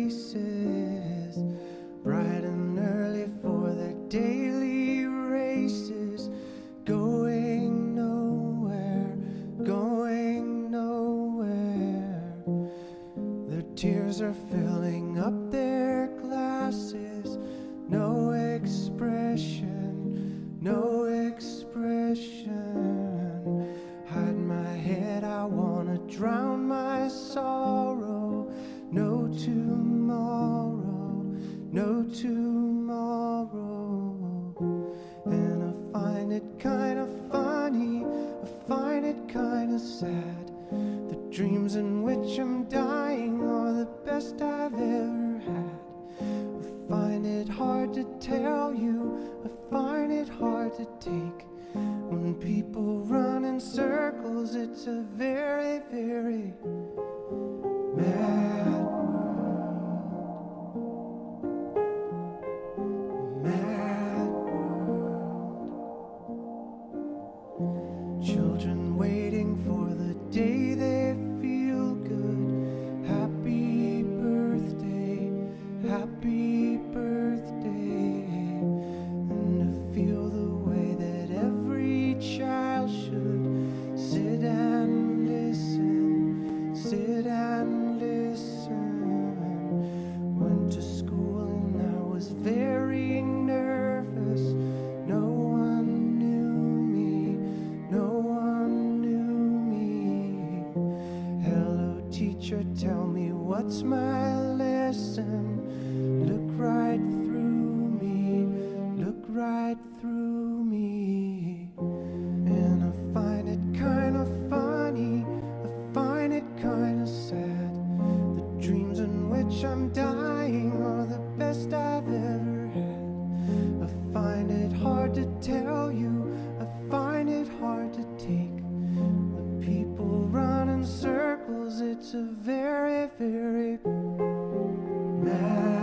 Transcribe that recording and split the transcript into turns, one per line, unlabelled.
faces, bright and early for their daily races, going nowhere, going nowhere. Their tears are filling up their glasses, no expression, no expression. Hide my head, I wanna drown my sorrow. No tomorrow, no tomorrow. And I find it kind of funny, I find it kind of sad. The dreams in which I'm dying are the best I've ever had. I find it hard to tell you, I find it hard to take. When people run in circles, it's a very, very mad world. Mad world. Children waiting for the day they feel good. Happy birthday, happy birthday. And to feel the way that every child should sit and listen, sit and listen. Went to school and I was very nervous. No one knew me, no one knew me. Hello teacher, tell me what's my lesson. Look right through me, look right through me. And I find it kind of funny, I find it kind of sad. The dreams in which I'm dying are the best I've ever had. I find it hard to tell you, I find it hard to take. When people run in circles, it's a very, very mad